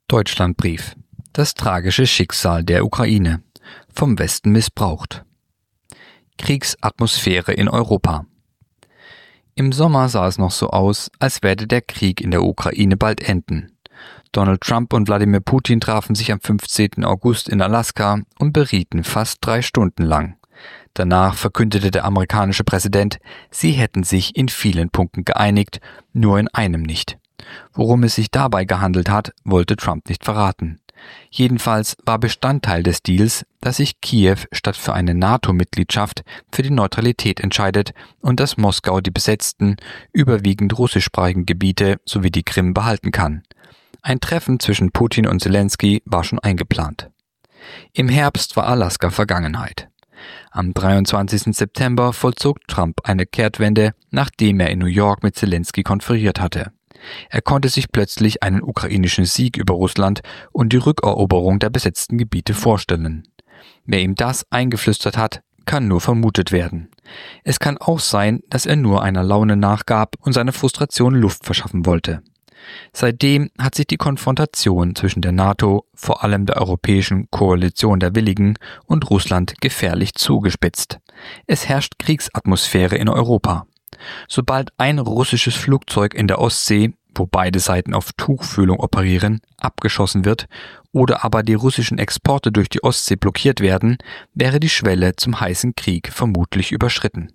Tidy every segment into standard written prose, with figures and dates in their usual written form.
Deutschlandbrief. Das tragische Schicksal der Ukraine. Vom Westen missbraucht. Kriegsatmosphäre in Europa. Im Sommer sah es noch so aus, als werde der Krieg in der Ukraine bald enden. Donald Trump und Wladimir Putin trafen sich am 15. August in Alaska und berieten fast 3 Stunden lang. Danach verkündete der amerikanische Präsident, sie hätten sich in vielen Punkten geeinigt, nur in einem nicht. Worum es sich dabei gehandelt hat, wollte Trump nicht verraten. Jedenfalls war Bestandteil des Deals, dass sich Kiew statt für eine NATO-Mitgliedschaft für die Neutralität entscheidet und dass Moskau die besetzten, überwiegend russischsprachigen Gebiete sowie die Krim behalten kann. Ein Treffen zwischen Putin und Zelensky war schon eingeplant. Im Herbst war Alaska Vergangenheit. Am 23. September vollzog Trump eine Kehrtwende, nachdem er in New York mit Zelensky konferiert hatte. Er konnte sich plötzlich einen ukrainischen Sieg über Russland und die Rückeroberung der besetzten Gebiete vorstellen. Wer ihm das eingeflüstert hat, kann nur vermutet werden. Es kann auch sein, dass er nur einer Laune nachgab und seiner Frustration Luft verschaffen wollte. Seitdem hat sich die Konfrontation zwischen der NATO, vor allem der Europäischen Koalition der Willigen, und Russland gefährlich zugespitzt. Es herrscht Kriegsatmosphäre in Europa. Sobald ein russisches Flugzeug in der Ostsee, wo beide Seiten auf Tuchfühlung operieren, abgeschossen wird oder aber die russischen Exporte durch die Ostsee blockiert werden, wäre die Schwelle zum heißen Krieg vermutlich überschritten.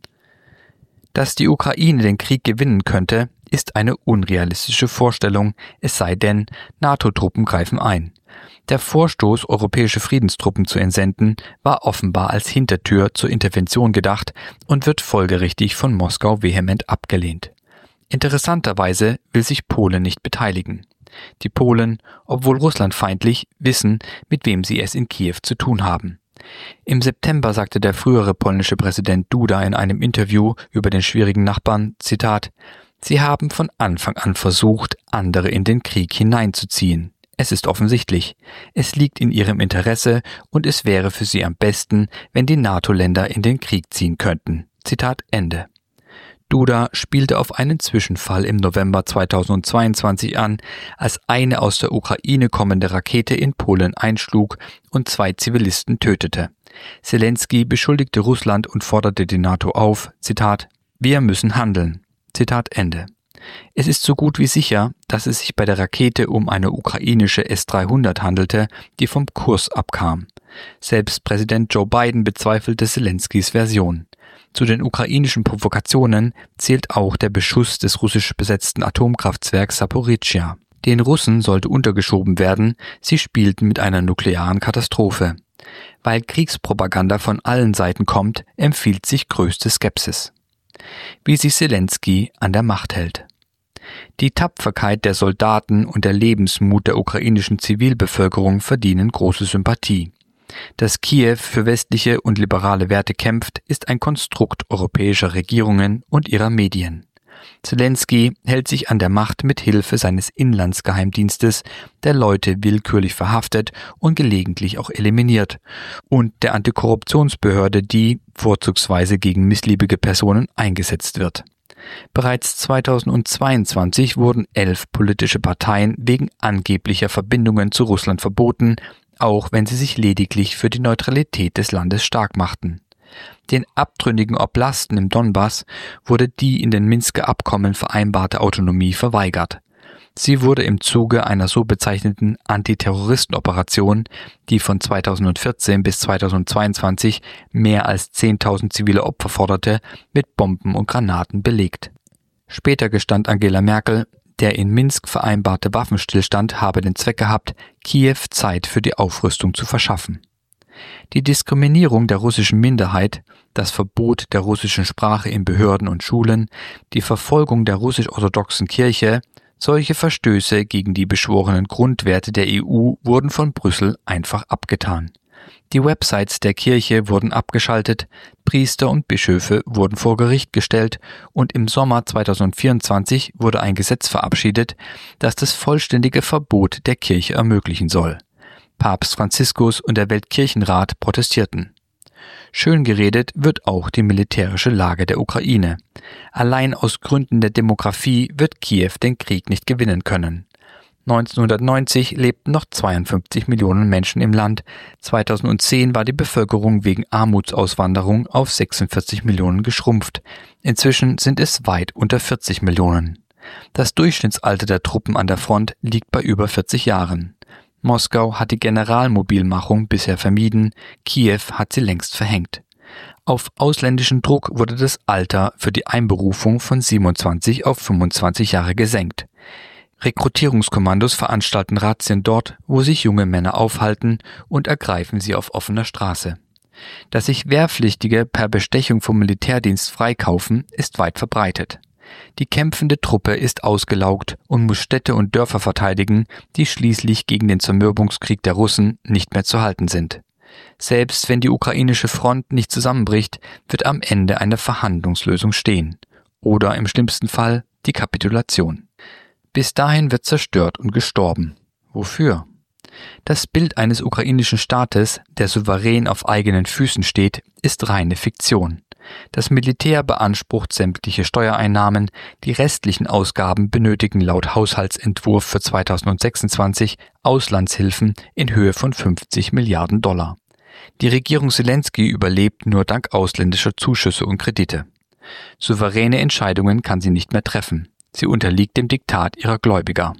Dass die Ukraine den Krieg gewinnen könnte, ist eine unrealistische Vorstellung, es sei denn, NATO-Truppen greifen ein. Der Vorstoß, europäische Friedenstruppen zu entsenden, war offenbar als Hintertür zur Intervention gedacht und wird folgerichtig von Moskau vehement abgelehnt. Interessanterweise will sich Polen nicht beteiligen. Die Polen, obwohl russlandfeindlich, wissen, mit wem sie es in Kiew zu tun haben. Im September sagte der frühere polnische Präsident Duda in einem Interview über den schwierigen Nachbarn, Zitat, „Sie haben von Anfang an versucht, andere in den Krieg hineinzuziehen. Es ist offensichtlich. Es liegt in ihrem Interesse und es wäre für sie am besten, wenn die NATO-Länder in den Krieg ziehen könnten." Zitat Ende. Duda spielte auf einen Zwischenfall im November 2022 an, als eine aus der Ukraine kommende Rakete in Polen einschlug und 2 Zivilisten tötete. Zelensky beschuldigte Russland und forderte die NATO auf, Zitat, „Wir müssen handeln." Zitat Ende. Es ist so gut wie sicher, dass es sich bei der Rakete um eine ukrainische S-300 handelte, die vom Kurs abkam. Selbst Präsident Joe Biden bezweifelte Zelenskys Version. Zu den ukrainischen Provokationen zählt auch der Beschuss des russisch besetzten Atomkraftwerks Saporischschja. Den Russen sollte untergeschoben werden, sie spielten mit einer nuklearen Katastrophe. Weil Kriegspropaganda von allen Seiten kommt, empfiehlt sich größte Skepsis. Wie sich Zelensky an der Macht hält. Die Tapferkeit der Soldaten und der Lebensmut der ukrainischen Zivilbevölkerung verdienen große Sympathie. Dass Kiew für westliche und liberale Werte kämpft, ist ein Konstrukt europäischer Regierungen und ihrer Medien. Zelensky hält sich an der Macht mit Hilfe seines Inlandsgeheimdienstes, der Leute willkürlich verhaftet und gelegentlich auch eliminiert, und der Antikorruptionsbehörde, die vorzugsweise gegen missliebige Personen eingesetzt wird. Bereits 2022 wurden 11 politische Parteien wegen angeblicher Verbindungen zu Russland verboten, auch wenn sie sich lediglich für die Neutralität des Landes stark machten. Den abtrünnigen Oblasten im Donbass wurde die in den Minsker Abkommen vereinbarte Autonomie verweigert. Sie wurde im Zuge einer so bezeichneten Antiterroristenoperation, die von 2014 bis 2022 mehr als 10.000 zivile Opfer forderte, mit Bomben und Granaten belegt. Später gestand Angela Merkel, der in Minsk vereinbarte Waffenstillstand habe den Zweck gehabt, Kiew Zeit für die Aufrüstung zu verschaffen. Die Diskriminierung der russischen Minderheit, das Verbot der russischen Sprache in Behörden und Schulen, die Verfolgung der russisch-orthodoxen Kirche, solche Verstöße gegen die beschworenen Grundwerte der EU wurden von Brüssel einfach abgetan. Die Websites der Kirche wurden abgeschaltet, Priester und Bischöfe wurden vor Gericht gestellt und im Sommer 2024 wurde ein Gesetz verabschiedet, das das vollständige Verbot der Kirche ermöglichen soll. Papst Franziskus und der Weltkirchenrat protestierten. Schön geredet wird auch die militärische Lage der Ukraine. Allein aus Gründen der Demografie wird Kiew den Krieg nicht gewinnen können. 1990 lebten noch 52 Millionen Menschen im Land. 2010 war die Bevölkerung wegen Armutsauswanderung auf 46 Millionen geschrumpft. Inzwischen sind es weit unter 40 Millionen. Das Durchschnittsalter der Truppen an der Front liegt bei über 40 Jahren. Moskau hat die Generalmobilmachung bisher vermieden, Kiew hat sie längst verhängt. Auf ausländischen Druck wurde das Alter für die Einberufung von 27 auf 25 Jahre gesenkt. Rekrutierungskommandos veranstalten Razzien dort, wo sich junge Männer aufhalten, und ergreifen sie auf offener Straße. Dass sich Wehrpflichtige per Bestechung vom Militärdienst freikaufen, ist weit verbreitet. Die kämpfende Truppe ist ausgelaugt und muss Städte und Dörfer verteidigen, die schließlich gegen den Zermürbungskrieg der Russen nicht mehr zu halten sind. Selbst wenn die ukrainische Front nicht zusammenbricht, wird am Ende eine Verhandlungslösung stehen. Oder im schlimmsten Fall die Kapitulation. Bis dahin wird zerstört und gestorben. Wofür? Das Bild eines ukrainischen Staates, der souverän auf eigenen Füßen steht, ist reine Fiktion. Das Militär beansprucht sämtliche Steuereinnahmen, die restlichen Ausgaben benötigen laut Haushaltsentwurf für 2026 Auslandshilfen in Höhe von 50 Milliarden $. Die Regierung Selenskyj überlebt nur dank ausländischer Zuschüsse und Kredite. Souveräne Entscheidungen kann sie nicht mehr treffen. Sie unterliegt dem Diktat ihrer Gläubiger.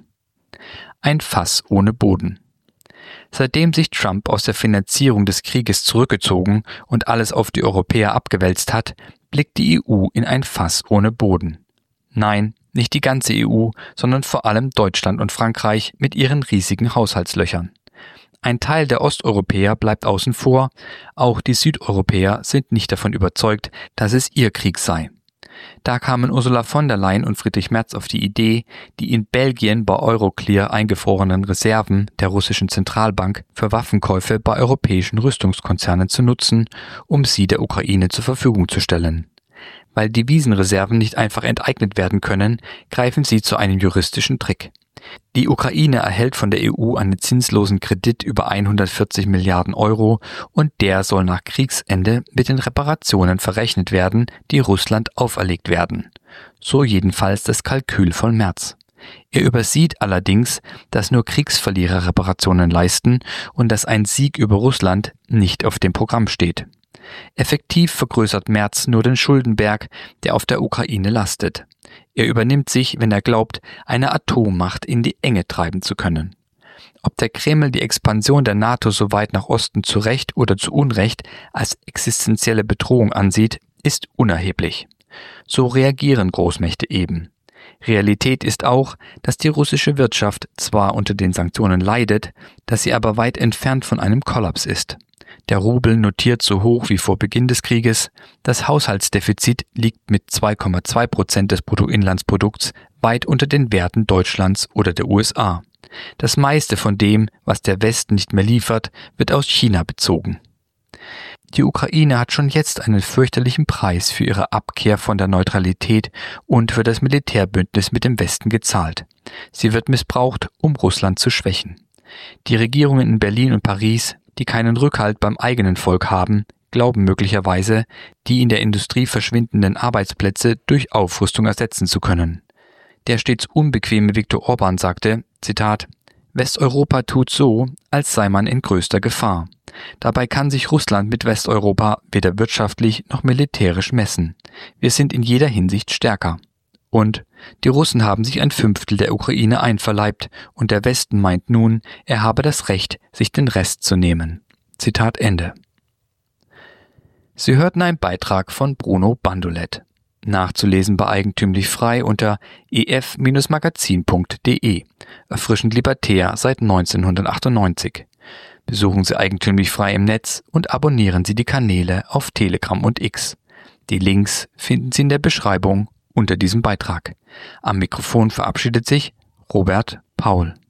Ein Fass ohne Boden. Seitdem sich Trump aus der Finanzierung des Krieges zurückgezogen und alles auf die Europäer abgewälzt hat, blickt die EU in ein Fass ohne Boden. Nein, nicht die ganze EU, sondern vor allem Deutschland und Frankreich mit ihren riesigen Haushaltslöchern. Ein Teil der Osteuropäer bleibt außen vor, auch die Südeuropäer sind nicht davon überzeugt, dass es ihr Krieg sei. Da kamen Ursula von der Leyen und Friedrich Merz auf die Idee, die in Belgien bei Euroclear eingefrorenen Reserven der russischen Zentralbank für Waffenkäufe bei europäischen Rüstungskonzernen zu nutzen, um sie der Ukraine zur Verfügung zu stellen. Weil Devisenreserven nicht einfach enteignet werden können, greifen sie zu einem juristischen Trick. Die Ukraine erhält von der EU einen zinslosen Kredit über 140 Milliarden € und der soll nach Kriegsende mit den Reparationen verrechnet werden, die Russland auferlegt werden. So jedenfalls das Kalkül von Merz. Er übersieht allerdings, dass nur Kriegsverlierer Reparationen leisten und dass ein Sieg über Russland nicht auf dem Programm steht. Effektiv vergrößert Merz nur den Schuldenberg, der auf der Ukraine lastet. Er übernimmt sich, wenn er glaubt, eine Atommacht in die Enge treiben zu können. Ob der Kreml die Expansion der NATO so weit nach Osten zu Recht oder zu Unrecht als existenzielle Bedrohung ansieht, ist unerheblich. So reagieren Großmächte eben. Realität ist auch, dass die russische Wirtschaft zwar unter den Sanktionen leidet, dass sie aber weit entfernt von einem Kollaps ist. Der Rubel notiert so hoch wie vor Beginn des Krieges, das Haushaltsdefizit liegt mit 2,2% des Bruttoinlandsprodukts weit unter den Werten Deutschlands oder der USA. Das meiste von dem, was der Westen nicht mehr liefert, wird aus China bezogen. Die Ukraine hat schon jetzt einen fürchterlichen Preis für ihre Abkehr von der Neutralität und für das Militärbündnis mit dem Westen gezahlt. Sie wird missbraucht, um Russland zu schwächen. Die Regierungen in Berlin und Paris, die keinen Rückhalt beim eigenen Volk haben, glauben möglicherweise, die in der Industrie verschwindenden Arbeitsplätze durch Aufrüstung ersetzen zu können. Der stets unbequeme Viktor Orban sagte, Zitat, Westeuropa tut so, als sei man in größter Gefahr. Dabei kann sich Russland mit Westeuropa weder wirtschaftlich noch militärisch messen. Wir sind in jeder Hinsicht stärker. Und die Russen haben sich 1/5 der Ukraine einverleibt und der Westen meint nun, er habe das Recht, sich den Rest zu nehmen. Zitat Ende. Sie hörten einen Beitrag von Bruno Bandolet. Nachzulesen bei Eigentümlich Frei unter ef-magazin.de. Erfrischend libertär seit 1998. Besuchen Sie Eigentümlich Frei im Netz und abonnieren Sie die Kanäle auf Telegram und X. Die Links finden Sie in der Beschreibung unter diesem Beitrag. Am Mikrofon verabschiedet sich Robert Paul.